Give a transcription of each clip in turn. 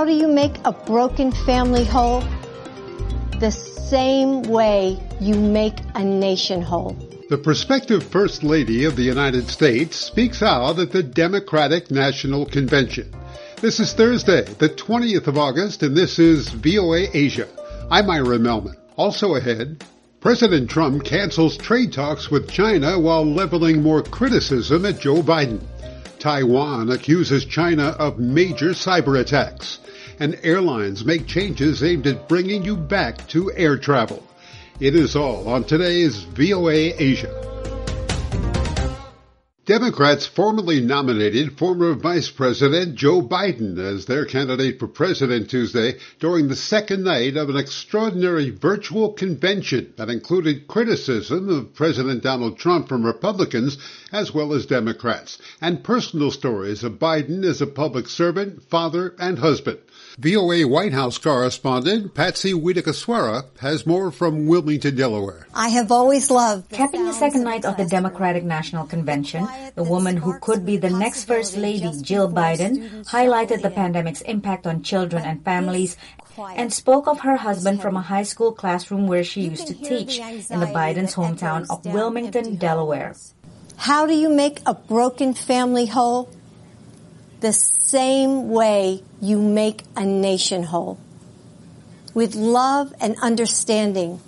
How do you make a broken family whole? The same way you make a nation whole. The prospective First Lady of the United States speaks out at the Democratic National Convention. This is Thursday, the 20th of August, and this is VOA Asia. I'm Ira Melman. Also ahead, President Trump cancels trade talks with China while leveling more criticism at Joe Biden. Taiwan accuses China of major cyber attacks. And airlines make changes aimed at bringing you back to air travel. It is all on today's VOA Asia. Democrats formally nominated former Vice President Joe Biden as their candidate for president Tuesday during the second night of an extraordinary virtual convention that included criticism of President Donald Trump from Republicans as well as Democrats, and personal stories of Biden as a public servant, father, and husband. VOA White House correspondent Patsy Widakuswara has more from Wilmington, Delaware. I have always loved capping the second night of the Democratic National Convention, the woman who could be the next First Lady, Jill Biden, highlighted the pandemic's impact on children and families and spoke of her husband from a high school classroom where she used to teach in the Biden's hometown of Wilmington, Delaware. How do you make a broken family whole? The same way you make a nation whole. With love and understanding,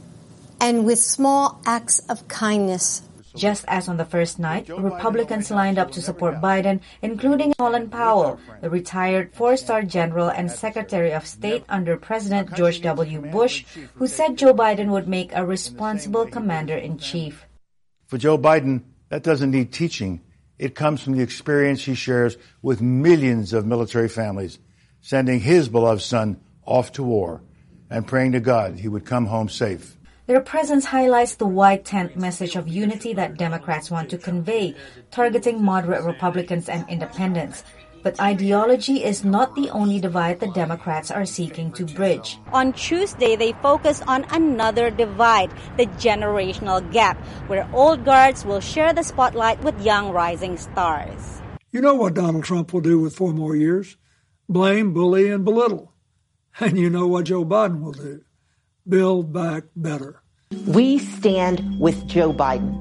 and with small acts of kindness. Just as on the first night, Republicans lined up to support Biden, including Colin Powell, the retired four-star general and Secretary of State under President George W. Bush, who said Joe Biden would make a responsible commander-in-chief. For Joe Biden, that doesn't need teaching. It comes from the experience he shares with millions of military families, sending his beloved son off to war and praying to God he would come home safe. Their presence highlights the white tent message of unity that Democrats want to convey, targeting moderate Republicans and independents. But ideology is not the only divide the Democrats are seeking to bridge. On Tuesday, they focus on another divide, the generational gap, where old guards will share the spotlight with young rising stars. You know what Donald Trump will do with 4 more years? Blame, bully, and belittle. And you know what Joe Biden will do? Build back better. We stand with Joe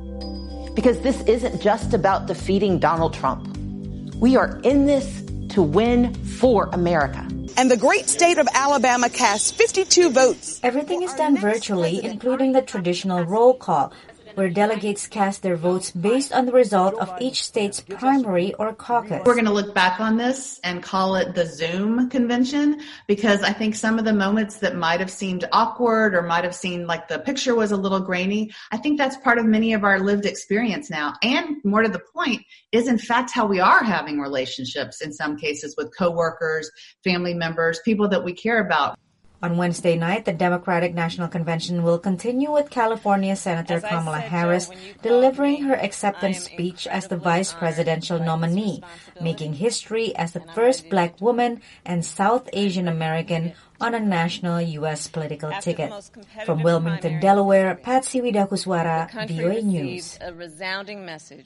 Biden because this isn't just about defeating Donald Trump. We are in this to win for America. And the great state of Alabama cast 52 votes. Everything is done virtually, including the traditional roll call, where delegates cast their votes based on the result of each state's primary or caucus. We're going to look back on this and call it the Zoom convention, because I think some of the moments that might have seemed awkward or might have seemed like the picture was a little grainy, I think that's part of many of our lived experience now. And more to the point, is in fact how we are having relationships in some cases with coworkers, family members, people that we care about. On Wednesday night, the Democratic National Convention will continue with California Senator Kamala Harris delivering her acceptance speech as the vice presidential nominee, making history as the first black woman and South Asian American on a national U.S. political ticket. From Wilmington, Delaware, Patsy Widakuswara, VOA News. A resounding message.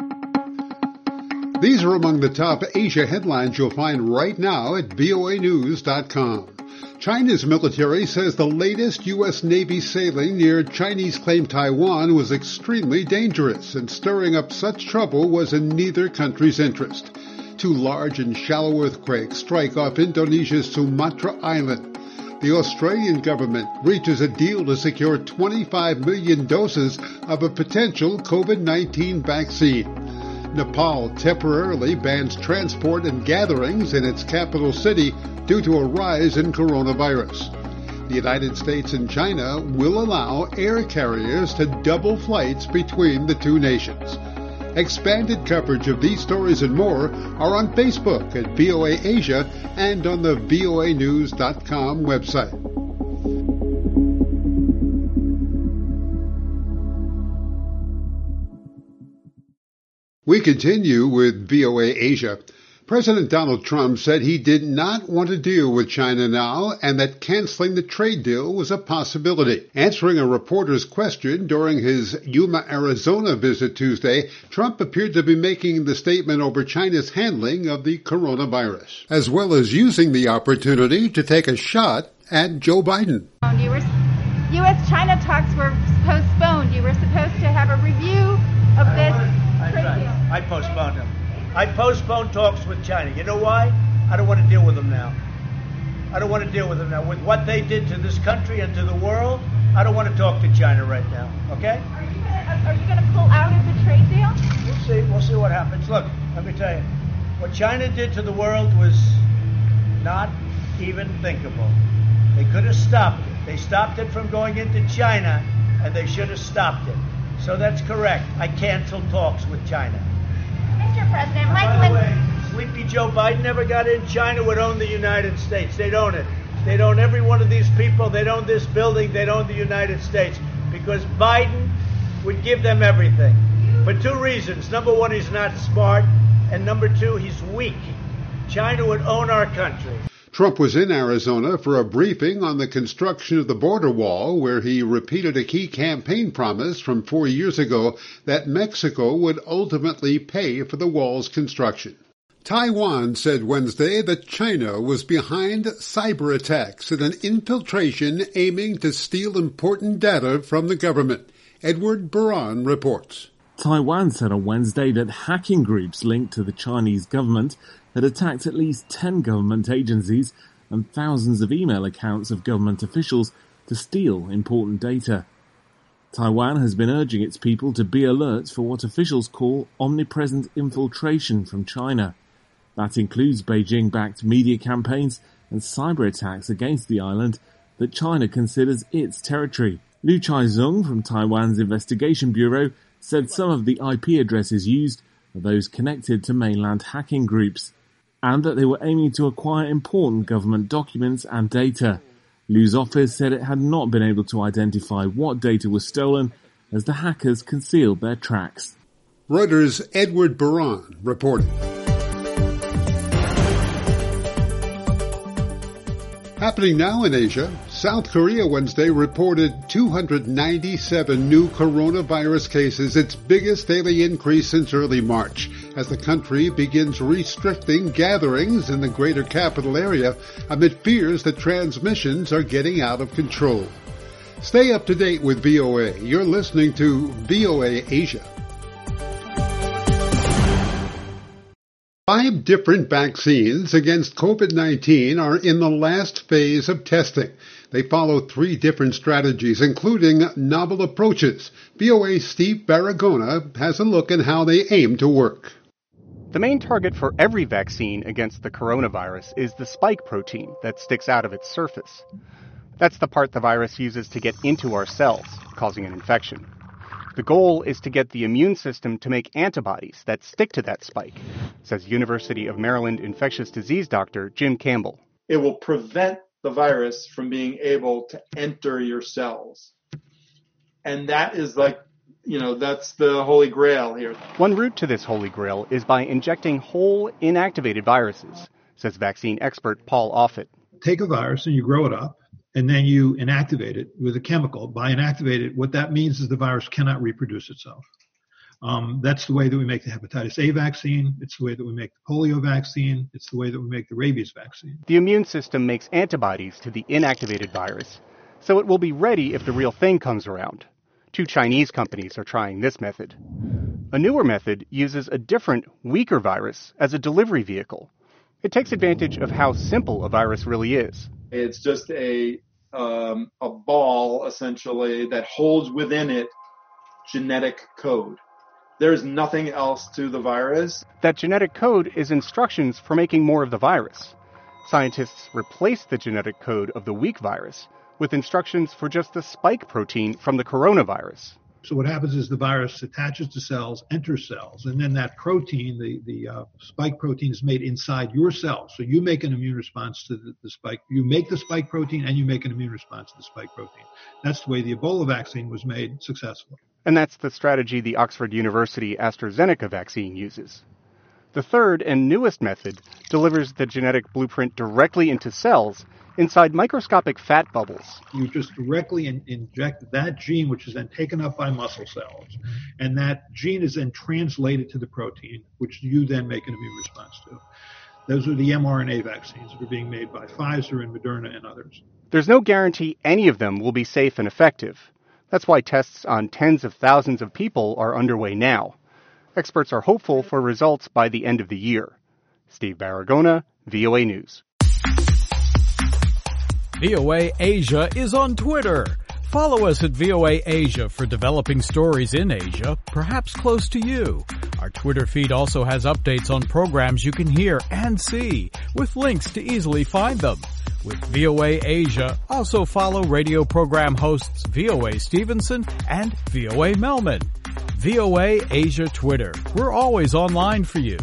These are among the top Asia headlines you'll find right now at voanews.com. China's military says the latest U.S. Navy sailing near Chinese-claimed Taiwan was extremely dangerous, and stirring up such trouble was in neither country's interest. 2 large and shallow earthquakes strike off Indonesia's Sumatra Island. The Australian government reaches a deal to secure 25 million doses of a potential COVID-19 vaccine. Nepal temporarily bans transport and gatherings in its capital city due to a rise in coronavirus. The United States and China will allow air carriers to double flights between the two nations. Expanded coverage of these stories and more are on Facebook at VOA Asia and on the voanews.com website. We continue with VOA Asia. President Donald Trump said he did not want to deal with China now and that canceling the trade deal was a possibility. Answering a reporter's question during his Yuma, Arizona visit Tuesday, Trump appeared to be making the statement over China's handling of the coronavirus, as well as using the opportunity to take a shot at Joe Biden. U.S.-China talks were postponed. You were supposed to have a review of this trade deal. I postponed them. I postponed talks with China. You know why? I don't want to deal with them now. I don't want to deal with them now. With what they did to this country and to the world, I don't want to talk to China right now, okay? Are you going to pull out of the trade deal? We'll see. We'll see what happens. Look, let me tell you. What China did to the world was not even thinkable. They could have stopped it. They stopped it from going into China, and they should have stopped it. So that's correct. I canceled talks with China. Mr. President, by the way, sleepy Joe Biden never got in. China would own the United States. They'd own it. They'd own every one of these people. They'd own this building. They'd own the United States because Biden would give them everything for two reasons. Number one, he's not smart. And number two, he's weak. China would own our country. Trump was in Arizona for a briefing on the construction of the border wall, where he repeated a key campaign promise from 4 years ago that Mexico would ultimately pay for the wall's construction. Taiwan said Wednesday that China was behind cyber attacks and an infiltration aiming to steal important data from the government. Edward Baran reports. Taiwan said on Wednesday that hacking groups linked to the Chinese government had attacked at least 10 government agencies and thousands of email accounts of government officials to steal important data. Taiwan has been urging its people to be alert for what officials call omnipresent infiltration from China. That includes Beijing-backed media campaigns and cyber attacks against the island that China considers its territory. Liu Chai-zung from Taiwan's Investigation Bureau said some of the IP addresses used are those connected to mainland hacking groups, and that they were aiming to acquire important government documents and data. Liu's office said it had not been able to identify what data was stolen as the hackers concealed their tracks. Reuters' Edward Baran reported. Happening now in Asia, South Korea Wednesday reported 297 new coronavirus cases, its biggest daily increase since early March, as the country begins restricting gatherings in the greater capital area amid fears that transmissions are getting out of control. Stay up to date with VOA. You're listening to VOA Asia. 5 different vaccines against COVID-19 are in the last phase of testing. They follow 3 different strategies, including novel approaches. VOA's Steve Baragona has a look at how they aim to work. The main target for every vaccine against the coronavirus is the spike protein that sticks out of its surface. That's the part the virus uses to get into our cells, causing an infection. The goal is to get the immune system to make antibodies that stick to that spike, says University of Maryland infectious disease doctor Jim Campbell. It will prevent the virus from being able to enter your cells. And that is that's the holy grail here. One route to this holy grail is by injecting whole inactivated viruses, says vaccine expert Paul Offit. Take a virus and you grow it up, and then you inactivate it with a chemical. By inactivate it, what that means is the virus cannot reproduce itself. That's the way that we make the hepatitis A vaccine. It's the way that we make the polio vaccine. It's the way that we make the rabies vaccine. The immune system makes antibodies to the inactivated virus, so it will be ready if the real thing comes around. 2 Chinese companies are trying this method. A newer method uses a different, weaker virus as a delivery vehicle. It takes advantage of how simple a virus really is. It's just a ball, essentially, that holds within it genetic code. There's nothing else to the virus. That genetic code is instructions for making more of the virus. Scientists replace the genetic code of the weak virus with instructions for just the spike protein from the coronavirus. So what happens is the virus attaches to cells, enters cells, and then that protein, the spike protein, is made inside your cells. So you make an immune response to the spike. You make the spike protein and you make an immune response to the spike protein. That's the way the Ebola vaccine was made successful. And that's the strategy the Oxford University AstraZeneca vaccine uses. The third and newest method delivers the genetic blueprint directly into cells inside microscopic fat bubbles. You just directly inject that gene, which is then taken up by muscle cells, and that gene is then translated to the protein, which you then make an immune response to. Those are the mRNA vaccines that are being made by Pfizer and Moderna and others. There's no guarantee any of them will be safe and effective. That's why tests on tens of thousands of people are underway now. Experts are hopeful for results by the end of the year. Steve Baragona, VOA News. VOA Asia is on Twitter. Follow us at VOA Asia for developing stories in Asia, perhaps close to you. Our Twitter feed also has updates on programs you can hear and see, with links to easily find them. With VOA Asia, also follow radio program hosts VOA Stevenson and VOA Melman. VOA Asia Twitter. We're always online for you.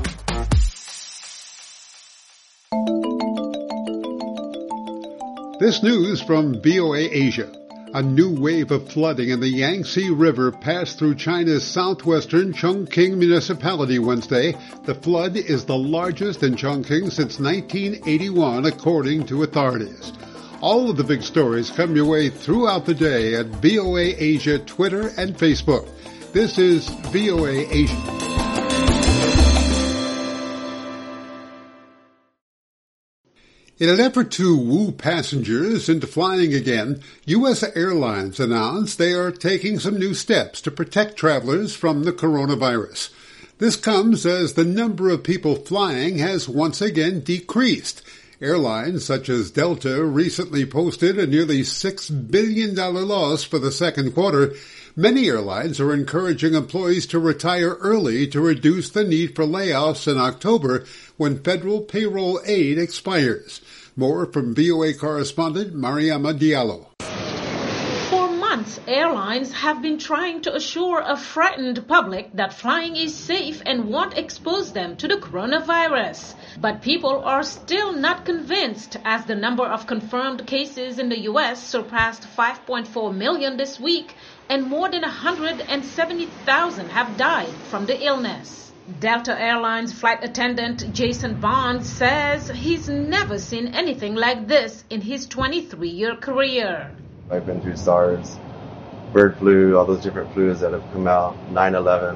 This news from VOA Asia. A new wave of flooding in the Yangtze River passed through China's southwestern Chongqing municipality Wednesday. The flood is the largest in Chongqing since 1981, according to authorities. All of the big stories come your way throughout the day at VOA Asia Twitter and Facebook. This is VOA Asia. In an effort to woo passengers into flying again, U.S. Airlines announced they are taking some new steps to protect travelers from the coronavirus. This comes as the number of people flying has once again decreased. Airlines such as Delta recently posted a nearly $6 billion loss for the second quarter. Many airlines are encouraging employees to retire early to reduce the need for layoffs in October when federal payroll aid expires. More from VOA correspondent Mariama Diallo. For months, airlines have been trying to assure a frightened public that flying is safe and won't expose them to the coronavirus. But people are still not convinced, as the number of confirmed cases in the U.S. surpassed 5.4 million this week, and more than 170,000 have died from the illness. Delta Airlines flight attendant Jason Bond says he's never seen anything like this in his 23-year career. I've been through SARS, bird flu, all those different flus that have come out, 9/11.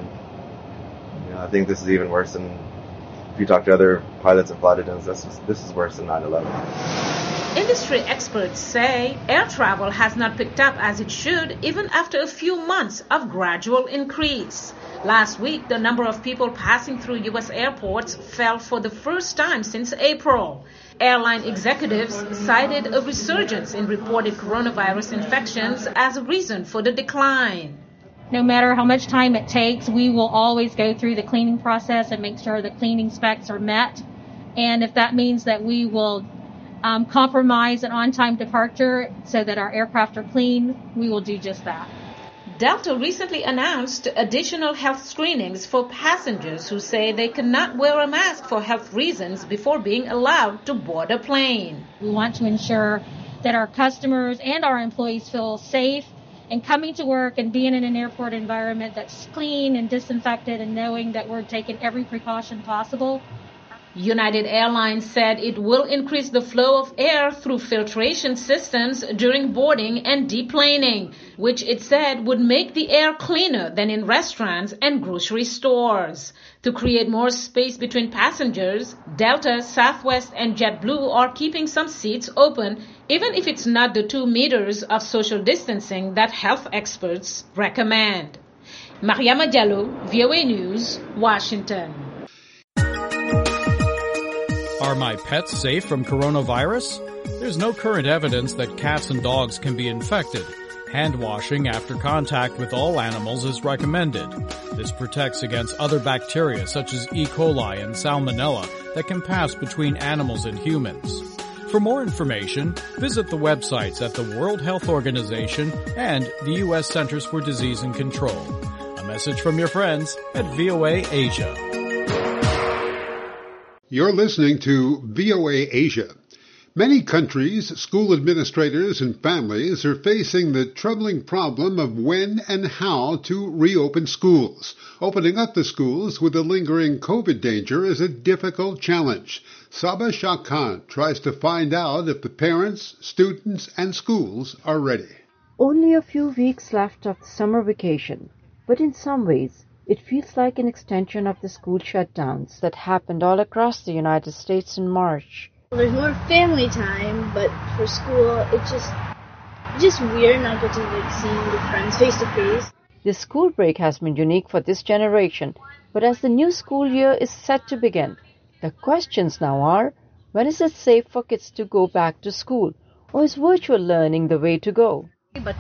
I think this is even worse than, if you talk to other pilots and flight attendants, this is worse than 9/11. Industry experts say air travel has not picked up as it should, even after a few months of gradual increase. Last week, the number of people passing through U.S. airports fell for the first time since April. Airline executives cited a resurgence in reported coronavirus infections as a reason for the decline. No matter how much time it takes, we will always go through the cleaning process and make sure the cleaning specs are met. And if that means that we will compromise an on-time departure so that our aircraft are clean, we will do just that. Delta recently announced additional health screenings for passengers who say they cannot wear a mask for health reasons before being allowed to board a plane. We want to ensure that our customers and our employees feel safe and coming to work and being in an airport environment that's clean and disinfected and knowing that we're taking every precaution possible. United Airlines said it will increase the flow of air through filtration systems during boarding and deplaning, which it said would make the air cleaner than in restaurants and grocery stores. To create more space between passengers, Delta, Southwest, and JetBlue are keeping some seats open, even if it's not the 2 meters of social distancing that health experts recommend. Mariama Diallo, VOA News, Washington. Are my pets safe from coronavirus? There's no current evidence that cats and dogs can be infected. Hand washing after contact with all animals is recommended. This protects against other bacteria such as E. coli and Salmonella that can pass between animals and humans. For more information, visit the websites at the World Health Organization and the U.S. Centers for Disease and Control. A message from your friends at VOA Asia. You're listening to VOA Asia. Many countries, school administrators and families are facing the troubling problem of when and how to reopen schools. Opening up the schools with the lingering COVID danger is a difficult challenge. Saba Shah Khan tries to find out if the parents, students, and schools are ready. Only a few weeks left of the summer vacation, but in some ways, it feels like an extension of the school shutdowns that happened all across the United States in March. There's more family time, but for school, it's just weird not getting to see your friends face to face. The school break has been unique for this generation, but as the new school year is set to begin, the questions now are, when is it safe for kids to go back to school, or is virtual learning the way to go?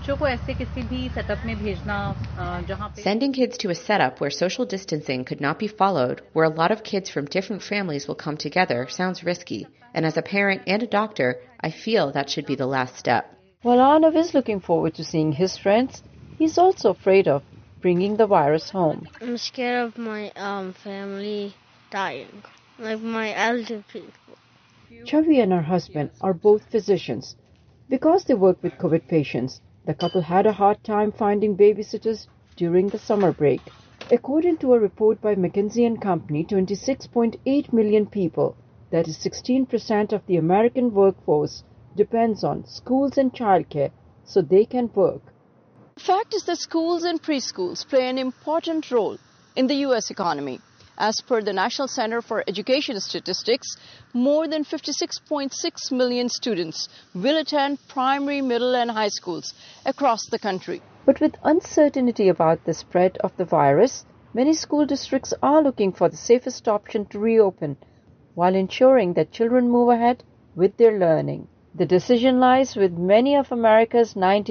Sending kids to a setup where social distancing could not be followed, where a lot of kids from different families will come together, sounds risky. And as a parent and a doctor, I feel that should be the last step. While Arnav is looking forward to seeing his friends, he's also afraid of bringing the virus home. I'm scared of my family dying, like my elder people. Chavi and her husband are both physicians. Because they work with COVID patients, the couple had a hard time finding babysitters during the summer break. According to a report by McKinsey & Company, 26.8 million people, that is 16% of the American workforce, depends on schools and childcare so they can work. The fact is that schools and preschools play an important role in the U.S. economy. As per the National Center for Education Statistics, more than 56.6 million students will attend primary, middle, and high schools across the country. But with uncertainty about the spread of the virus, many school districts are looking for the safest option to reopen, while ensuring that children move ahead with their learning. The decision lies with many of America's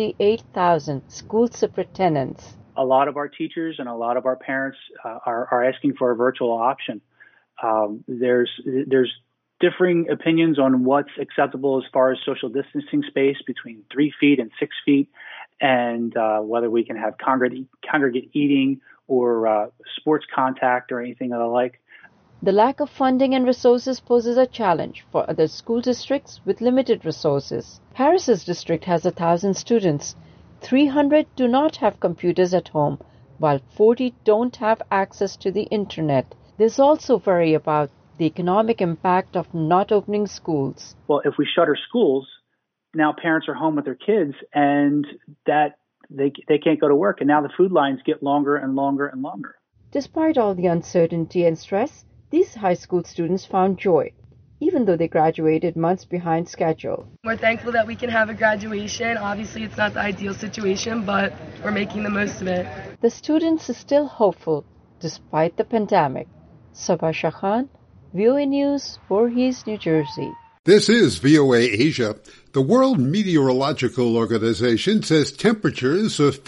98,000 school superintendents. A lot of our teachers and a lot of our parents are asking for a virtual option. There's differing opinions on what's acceptable as far as social distancing space between 3 feet and 6 feet, and whether we can have congregate eating or sports contact or anything of the like. The lack of funding and resources poses a challenge for other school districts with limited resources. Harris's district has 1,000 students. 300 do not have computers at home, while 40 don't have access to the internet. There's also worry about the economic impact of not opening schools. Well, if we shutter schools, now parents are home with their kids and that they can't go to work. And now the food lines get longer and longer and longer. Despite all the uncertainty and stress, these high school students found joy, even though they graduated months behind schedule. We're thankful that we can have a graduation. Obviously, it's not the ideal situation, but we're making the most of it. The students are still hopeful despite the pandemic. Saba Shah Khan, VOA News, Voorhees, New Jersey. This is VOA Asia. The World Meteorological Organization says temperatures of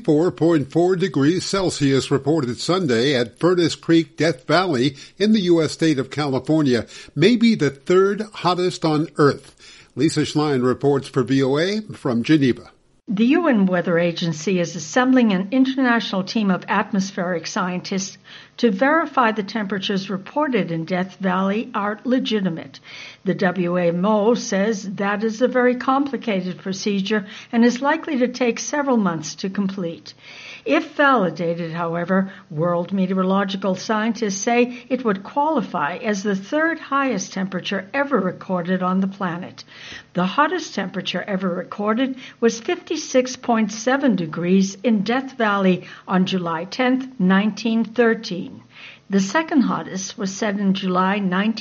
54.4 degrees Celsius reported Sunday at Furnace Creek, Death Valley in the U.S. state of California may be the third hottest on Earth. Lisa Schlein reports for VOA from Geneva. The UN Weather Agency is assembling an international team of atmospheric scientists to verify the temperatures reported in Death Valley are legitimate. The WMO says that is a very complicated procedure and is likely to take several months to complete. If validated, however, world meteorological scientists say it would qualify as the third highest temperature ever recorded on the planet. The hottest temperature ever recorded was 56.7 degrees in Death Valley on July 10, 1913. The second hottest was set in July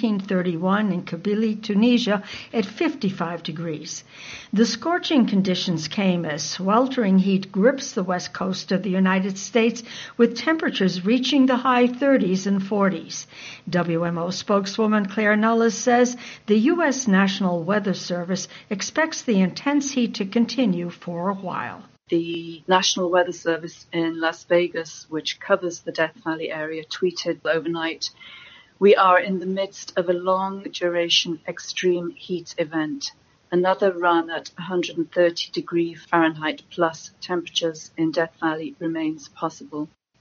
1931 in Kabylie, Tunisia at 55 degrees. The scorching conditions came as sweltering heat grips the west coast of the United States with temperatures reaching the high 30s and 40s. WMO spokeswoman Claire Nulles says the U.S. National Weather Service expects the intense heat to continue for a while. The National Weather Service in Las Vegas, which covers the Death Valley area, tweeted overnight, "We are in the midst of a long-duration extreme heat event. Another run at 130 degree Fahrenheit plus temperatures in Death Valley remains possible."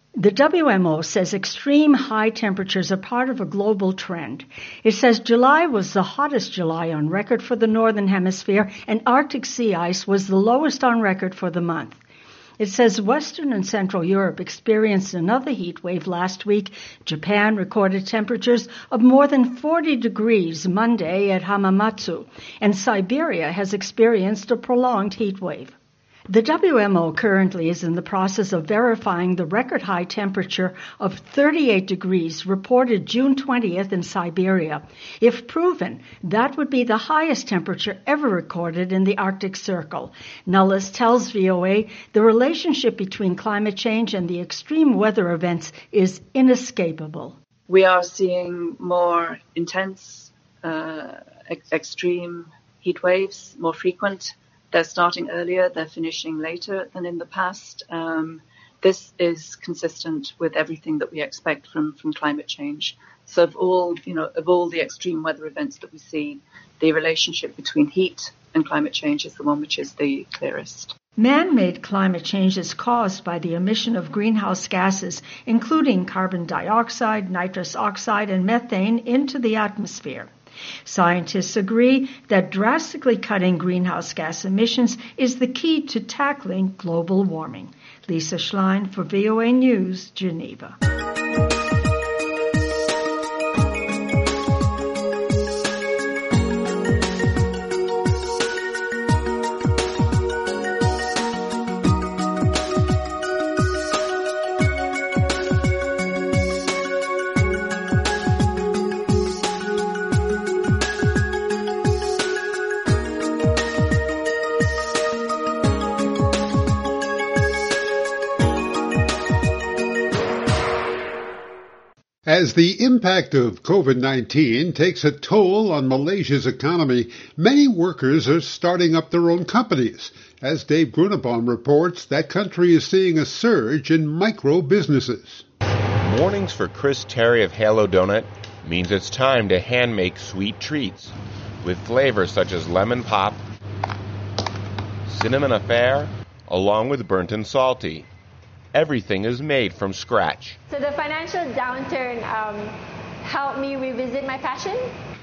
The WMO says extreme high temperatures are part of a global trend. It says July was the hottest July on record for the Northern Hemisphere, and Arctic sea ice was the lowest on record for the month. It says Western and Central Europe experienced another heat wave last week. Japan recorded temperatures of more than 40 degrees Monday at Hamamatsu, and Siberia has experienced a prolonged heat wave. The WMO currently is in the process of verifying the record high temperature of 38 degrees reported June 20th in Siberia. If proven, that would be the highest temperature ever recorded in the Arctic Circle. Nulles tells VOA the relationship between climate change and the extreme weather events is inescapable. We are seeing more intense, extreme heat waves, more frequent. They're starting earlier, they're finishing later than in the past. This is consistent with everything that we expect from climate change. So of all the extreme weather events that we see, the relationship between heat and climate change is the one which is the clearest. Man-made climate change is caused by the emission of greenhouse gases, including carbon dioxide, nitrous oxide, and methane into the atmosphere. Scientists agree that drastically cutting greenhouse gas emissions is the key to tackling global warming. Lisa Schlein for VOA News, Geneva. As the impact of COVID-19 takes a toll on Malaysia's economy, many workers are starting up their own companies. As Dave Grunebaum reports, that country is seeing a surge in micro businesses. Mornings for Chris Terry of Halo Donut means it's time to hand-make sweet treats with flavors such as lemon pop, cinnamon affair, along with burnt and salty. Everything is made from scratch. So the financial downturn helped me revisit my passion.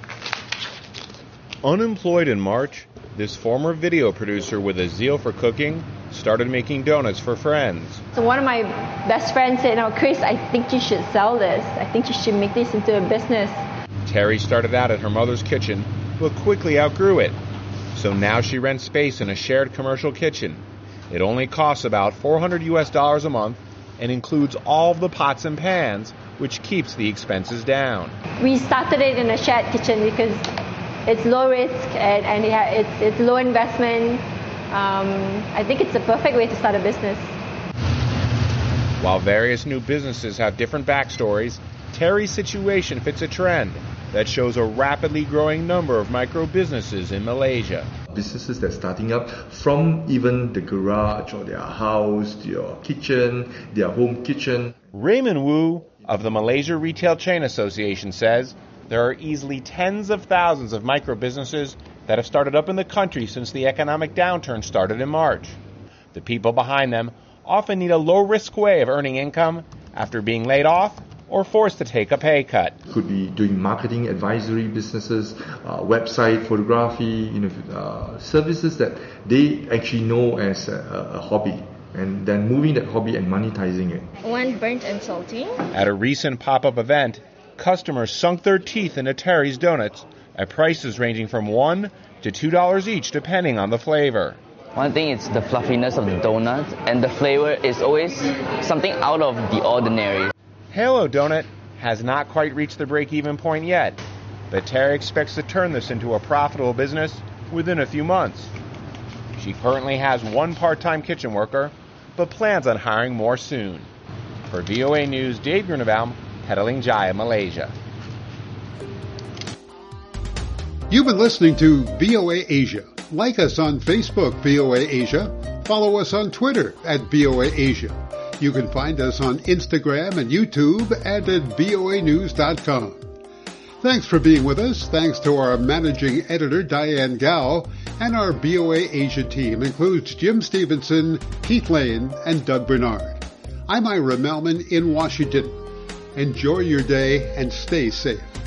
Unemployed in March, this former video producer with a zeal for cooking started making donuts for friends. So one of my best friends said, Chris, I think you should sell this. I think you should make this into a business. Terry started out at her mother's kitchen, but quickly outgrew it. So now she rents space in a shared commercial kitchen. It only costs about $400 a month and includes all of the pots and pans, which keeps the expenses down. We started it in a shared kitchen because it's low risk and it's low investment. I think it's the perfect way to start a business. While various new businesses have different backstories, Terry's situation fits a trend that shows a rapidly growing number of micro businesses in Malaysia. Businesses that are starting up from even the garage or their house, their kitchen, their home kitchen. Raymond Wu of the Malaysia Retail Chain Association says there are easily tens of thousands of micro businesses that have started up in the country since the economic downturn started in March. The people behind them often need a low-risk way of earning income after being laid off or forced to take a pay cut. Could be doing marketing, advisory businesses, website, photography, services that they actually know as a hobby, and then moving that hobby and monetizing it. One burnt and salty. At a recent pop-up event, customers sunk their teeth into Terry's donuts at prices ranging from $1 to $2 each, depending on the flavor. One thing is the fluffiness of the donut, and the flavor is always something out of the ordinary. Halo Donut has not quite reached the break-even point yet, but Terry expects to turn this into a profitable business within a few months. She currently has one part-time kitchen worker, but plans on hiring more soon. For VOA News, Dave Grunebaum, Petaling Jaya, Malaysia. You've been listening to VOA Asia. Like us on Facebook, VOA Asia. Follow us on Twitter at VOA Asia. You can find us on Instagram and YouTube and at voanews.com. Thanks for being with us. Thanks to our managing editor, Diane Gao, and our VOA Asia team includes Jim Stevenson, Keith Lane, and Doug Bernard. I'm Ira Melman in Washington. Enjoy your day and stay safe.